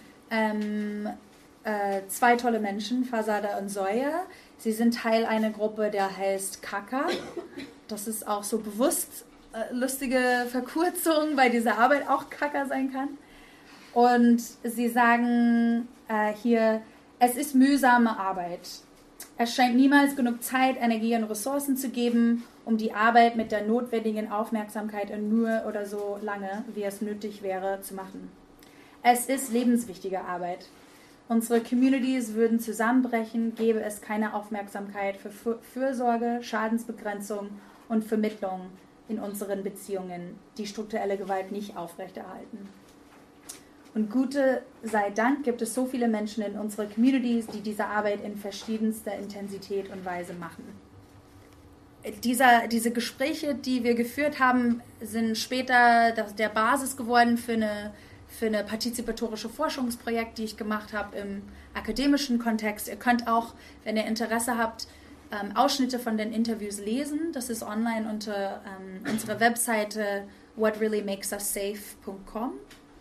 [SPEAKER 6] 2 tolle Menschen, Fasada und Zoya. Sie sind Teil einer Gruppe, der heißt Kaka. Das ist auch so bewusst lustige Verkurzung, weil diese Arbeit auch Kaka sein kann. Und sie sagen hier, es ist mühsame Arbeit. Es scheint niemals genug Zeit, Energie und Ressourcen zu geben, um die Arbeit mit der notwendigen Aufmerksamkeit in nur oder so lange, wie es nötig wäre, zu machen. Es ist lebenswichtige Arbeit. Unsere Communities würden zusammenbrechen, gäbe es keine Aufmerksamkeit für Fürsorge, Schadensbegrenzung und Vermittlung in unseren Beziehungen, die strukturelle Gewalt nicht aufrechterhalten. Und Gute sei Dank gibt es so viele Menschen in unseren Communities, die diese Arbeit in verschiedenster Intensität und Weise machen. Diese Gespräche, die wir geführt haben, sind später der Basis geworden für eine partizipatorische Forschungsprojekt, die ich gemacht habe im akademischen Kontext. Ihr könnt auch, wenn ihr Interesse habt, Ausschnitte von den Interviews lesen. Das ist online unter unserer Webseite whatreallymakesussafe.com.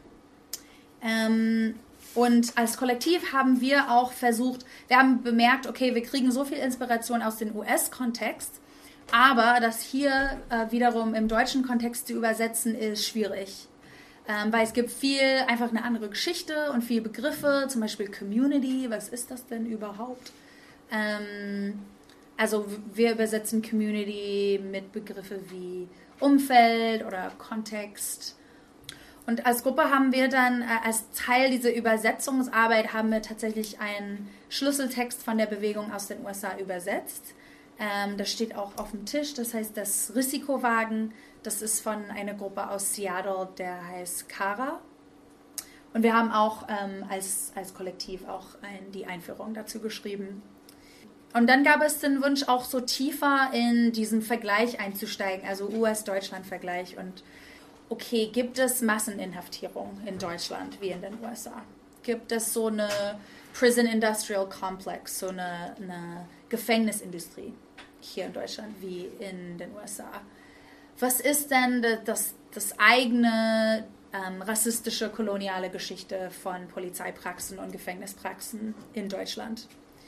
[SPEAKER 6] Und als Kollektiv haben wir auch versucht, wir haben bemerkt, okay, wir kriegen so viel Inspiration aus dem US-Kontext, aber das hier wiederum im deutschen Kontext zu übersetzen, ist schwierig. Weil es gibt einfach eine andere Geschichte und viele Begriffe, zum Beispiel Community, was ist das denn überhaupt? Also wir übersetzen Community mit Begriffe wie Umfeld oder Kontext. Und als Gruppe haben wir dann, als Teil dieser Übersetzungsarbeit, haben wir tatsächlich einen Schlüsseltext von der Bewegung aus den USA übersetzt. Das steht auch auf dem Tisch, das heißt das Risikowagen. Das ist von einer Gruppe aus Seattle, der heißt Kara. Und wir haben auch als Kollektiv auch die Einführung dazu geschrieben. Und dann gab es den Wunsch, auch so tiefer in diesen Vergleich einzusteigen, also US-Deutschland-Vergleich. Und okay, gibt es Masseninhaftierung in Deutschland wie in den USA? Gibt es so eine Prison Industrial Complex, so eine Gefängnisindustrie hier in Deutschland wie in den USA? Was ist denn das eigene rassistische koloniale Geschichte von Polizeipraxen und Gefängnispraxen in Deutschland?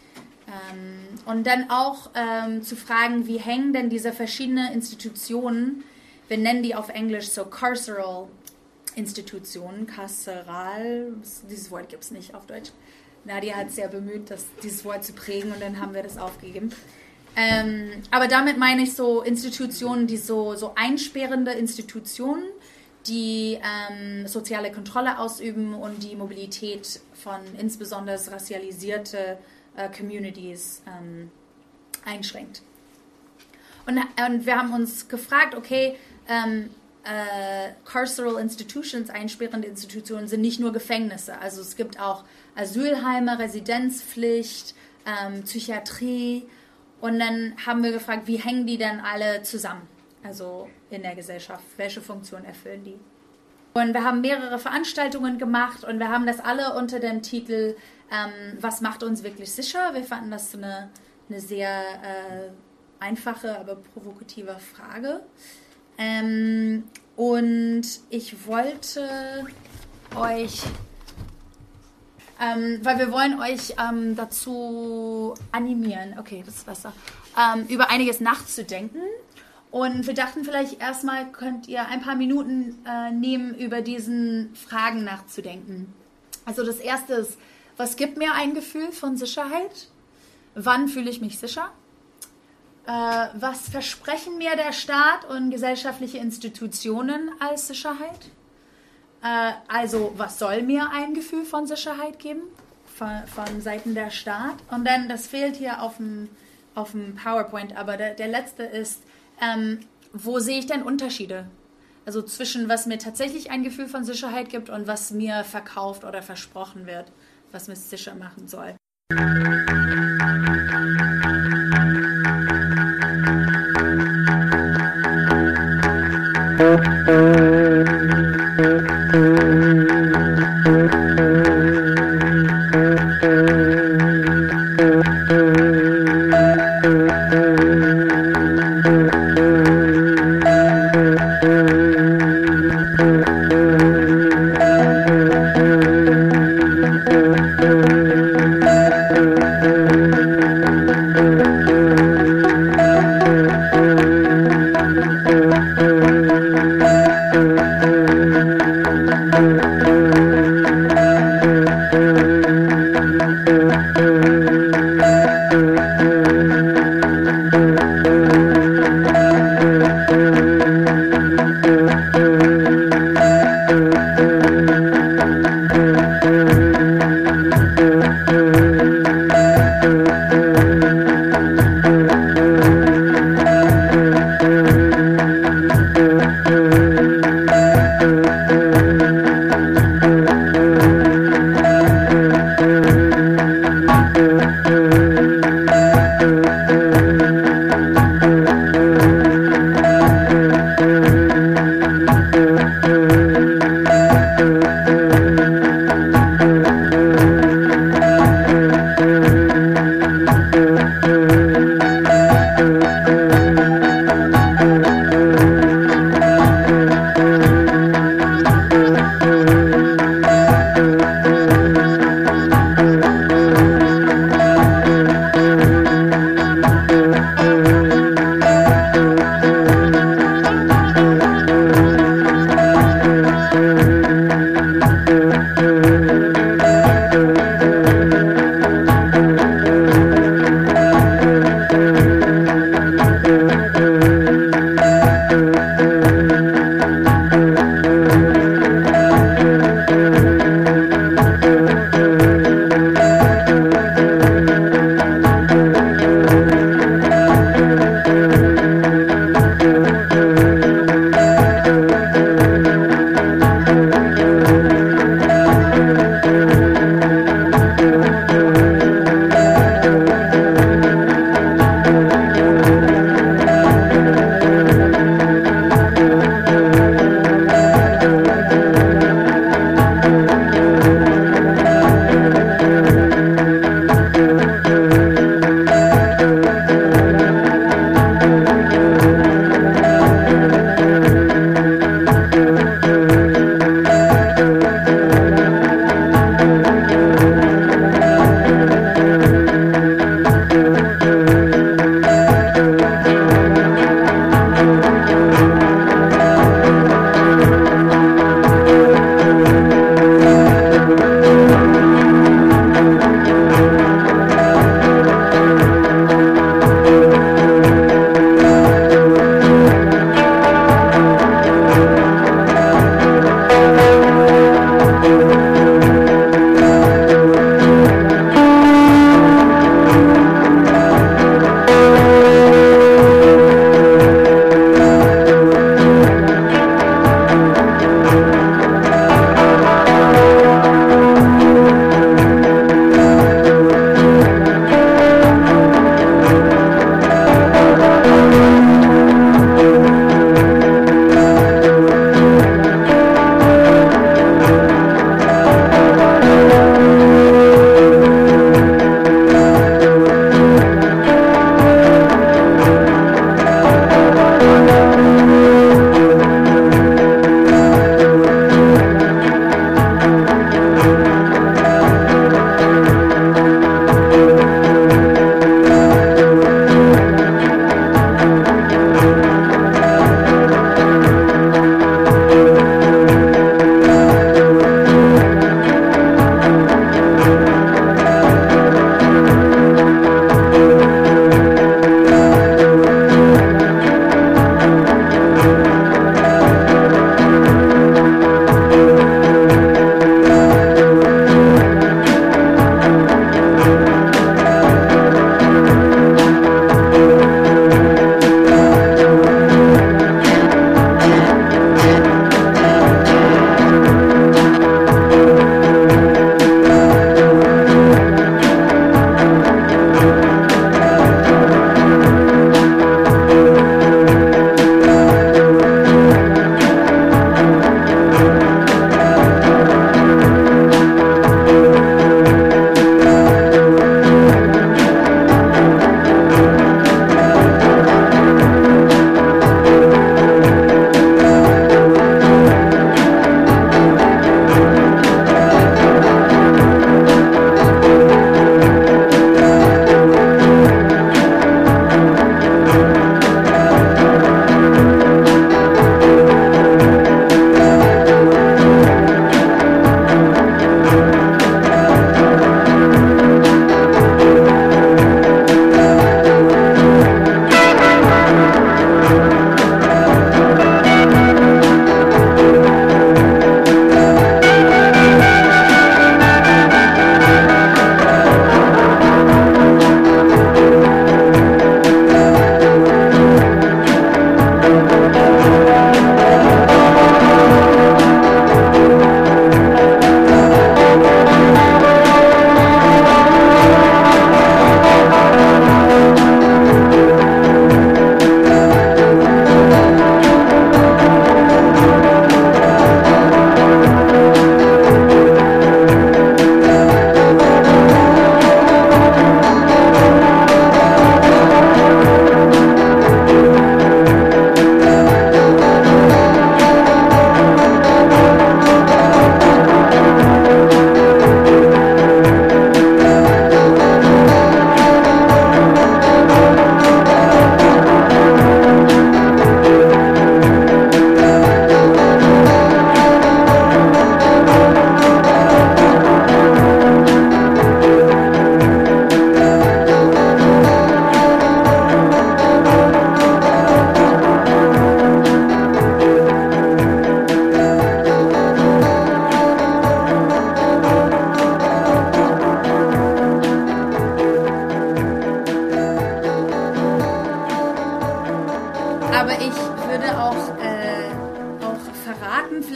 [SPEAKER 6] Und dann auch zu fragen, wie hängen denn diese verschiedenen Institutionen, wir nennen die auf Englisch so carceral Institutionen, carceral, dieses Wort gibt es nicht auf Deutsch. Nadia hat sehr bemüht, dieses Wort zu prägen und dann haben wir das aufgegeben. Aber damit meine ich so Institutionen, die so einsperrende Institutionen, die soziale Kontrolle ausüben und die Mobilität von insbesondere racialisierte Communities einschränkt. Und wir haben uns gefragt, okay, carceral institutions, einsperrende Institutionen, sind nicht nur Gefängnisse. Also es gibt auch Asylheime, Residenzpflicht, Psychiatrie. Und dann haben wir gefragt, wie hängen die denn alle zusammen? Also in der Gesellschaft, welche Funktion erfüllen die? Und wir haben mehrere Veranstaltungen gemacht und wir haben das alle unter dem Titel Was macht uns wirklich sicher? Wir fanden das eine sehr einfache, aber provokative Frage. Und ich wollte euch, weil wir wollen euch dazu animieren, okay, das ist besser, über einiges nachzudenken. Und wir dachten vielleicht erstmal könnt ihr ein paar Minuten nehmen, über diesen Fragen nachzudenken. Also das erste ist, was gibt mir ein Gefühl von Sicherheit? Wann fühle ich mich sicher? Was versprechen mir der Staat und gesellschaftliche Institutionen als Sicherheit? Also was soll mir ein Gefühl von Sicherheit geben von Seiten der Staat? Und dann, das fehlt hier auf dem PowerPoint, aber der letzte ist, wo sehe ich denn Unterschiede? Also zwischen was mir tatsächlich ein Gefühl von Sicherheit gibt und was mir verkauft oder versprochen wird, was mich sicher machen soll.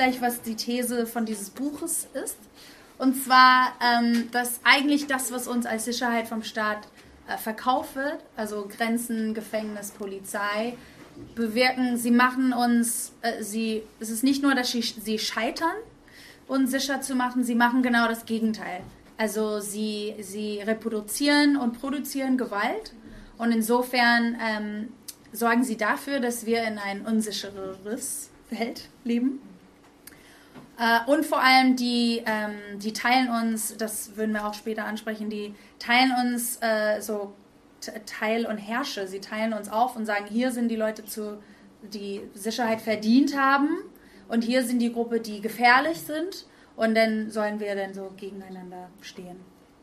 [SPEAKER 6] gleich, was die These von dieses Buches ist. Und zwar, dass eigentlich das, was uns als Sicherheit vom Staat verkauft wird, also Grenzen, Gefängnis, Polizei, bewirken, sie machen uns, es ist nicht nur, dass sie scheitern, uns sicher zu machen, sie machen genau das Gegenteil. Also sie reproduzieren und produzieren Gewalt und insofern sorgen sie dafür, dass wir in ein unsichereres Welt leben. Und vor allem die teilen uns, das würden wir auch später ansprechen, die teilen uns so Teil und Herrsche. Sie teilen uns auf und sagen, hier sind die Leute, die Sicherheit verdient haben und hier sind die Gruppe, die gefährlich sind und dann sollen wir dann so gegeneinander stehen.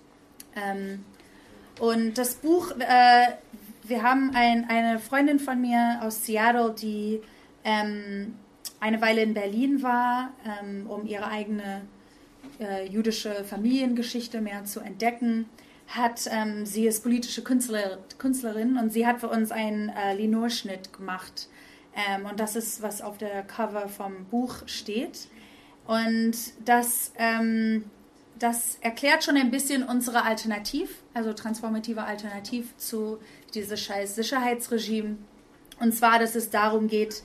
[SPEAKER 6] Und das Buch, wir haben eine Freundin von mir aus Seattle, die eine Weile in Berlin war, um ihre eigene jüdische Familiengeschichte mehr zu entdecken. Sie ist politische Künstlerin und sie hat für uns einen Linorschnitt gemacht. Und das ist, was auf der Cover vom Buch steht. Und das erklärt schon ein bisschen unsere transformative Alternativ zu diesem scheiß Sicherheitsregime. Und zwar, dass es darum geht,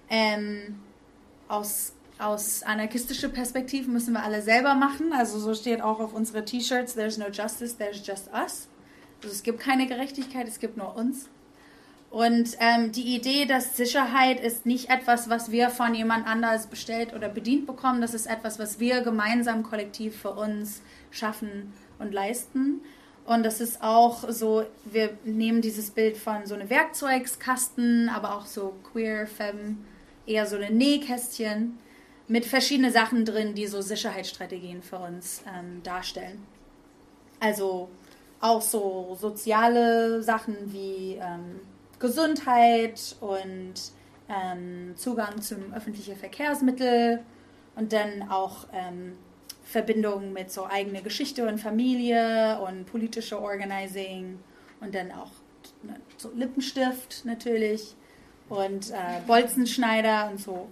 [SPEAKER 6] aus anarchistischer Perspektive müssen wir alle selber machen. Also so steht auch auf unsere T-Shirts, there's no justice, there's just us. Also es gibt keine Gerechtigkeit, es gibt nur uns. Und die Idee, dass Sicherheit ist nicht etwas, was wir von jemand anders bestellt oder bedient bekommen, das ist etwas, was wir gemeinsam kollektiv für uns schaffen und leisten. Und das ist auch so, wir nehmen dieses Bild von so einem Werkzeugkasten, aber auch so queer, femme, eher so ein Nähkästchen mit verschiedenen Sachen drin, die so Sicherheitsstrategien für uns darstellen. Also auch so soziale Sachen wie Gesundheit und Zugang zum öffentlichen Verkehrsmittel und dann auch Verbindungen mit so eigener Geschichte und Familie und politische Organizing und dann auch so Lippenstift natürlich und Bolzenschneider und so.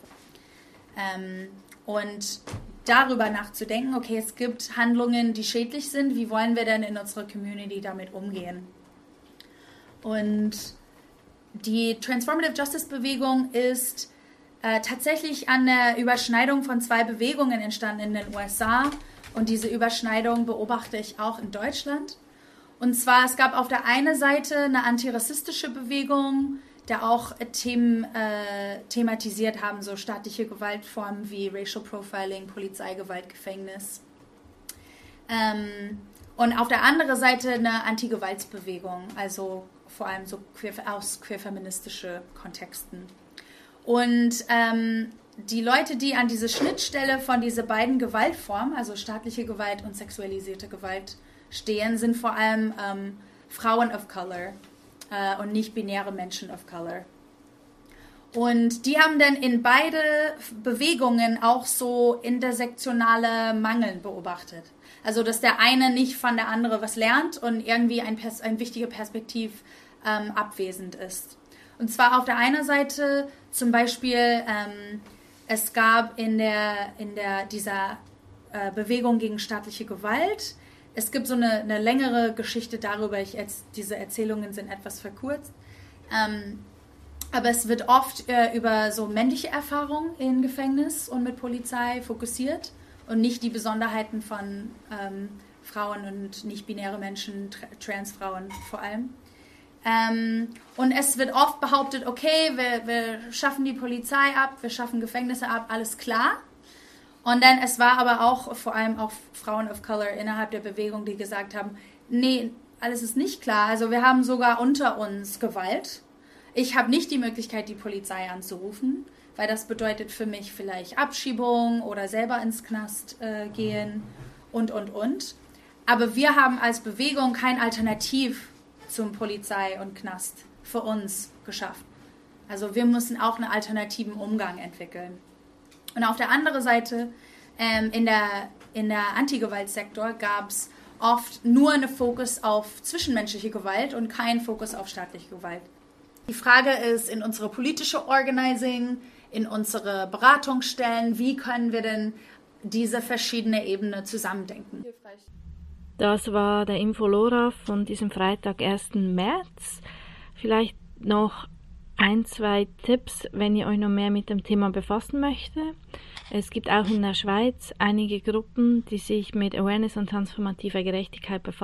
[SPEAKER 6] Und darüber nachzudenken, okay, es gibt Handlungen, die schädlich sind, wie wollen wir denn in unserer Community damit umgehen? Und die Transformative Justice Bewegung ist tatsächlich an der Überschneidung von zwei Bewegungen entstanden in den USA und diese Überschneidung beobachte ich auch in Deutschland. Und zwar, es gab auf der einen Seite eine antirassistische Bewegung, der auch Themen thematisiert haben, so staatliche Gewaltformen wie Racial Profiling, Polizeigewalt, Gefängnis. Und auf der anderen Seite eine Anti-Gewaltsbewegung, also vor allem so aus queerfeministischen Kontexten. Und die Leute, die an diese Schnittstelle von diesen beiden Gewaltformen, also staatliche Gewalt und sexualisierte Gewalt, stehen, sind vor allem Frauen of Color und nicht-binäre Menschen of Color. Und die haben dann in beide Bewegungen auch so intersektionale Mangel beobachtet. Also, dass der eine nicht von der andere was lernt und irgendwie ein wichtiger Perspektiv abwesend ist. Und zwar auf der einen Seite zum Beispiel, es gab in dieser Bewegung gegen staatliche Gewalt, es gibt so eine längere Geschichte darüber, diese Erzählungen sind etwas verkürzt, aber es wird oft über so männliche Erfahrungen in Gefängnis und mit Polizei fokussiert und nicht die Besonderheiten von Frauen und nicht-binäre Menschen, Transfrauen vor allem. Und es wird oft behauptet, okay, wir schaffen die Polizei ab, wir schaffen Gefängnisse ab, alles klar. Und dann, es war aber auch vor allem auch Frauen of Color innerhalb der Bewegung, die gesagt haben, nee, alles ist nicht klar. Also wir haben sogar unter uns Gewalt. Ich habe nicht die Möglichkeit, die Polizei anzurufen, weil das bedeutet für mich vielleicht Abschiebung oder selber ins Knast gehen und. Aber wir haben als Bewegung kein Alternativ zum Polizei und Knast für uns geschafft. Also wir müssen auch einen alternativen Umgang entwickeln. Und auf der anderen Seite, in der Antigewaltsektor gab es oft nur einen Fokus auf zwischenmenschliche Gewalt und keinen Fokus auf staatliche Gewalt. Die Frage ist, in unserer politischen Organizing, in unsere Beratungsstellen? Wie können wir denn diese verschiedene Ebene zusammendenken?
[SPEAKER 3] Das war der Infolora von diesem Freitag, 1. März. Vielleicht noch 1-2 Tipps, wenn ihr euch noch mehr mit dem Thema befassen möchtet. Es gibt auch in der Schweiz einige Gruppen, die sich mit Awareness und transformativer Gerechtigkeit befassen.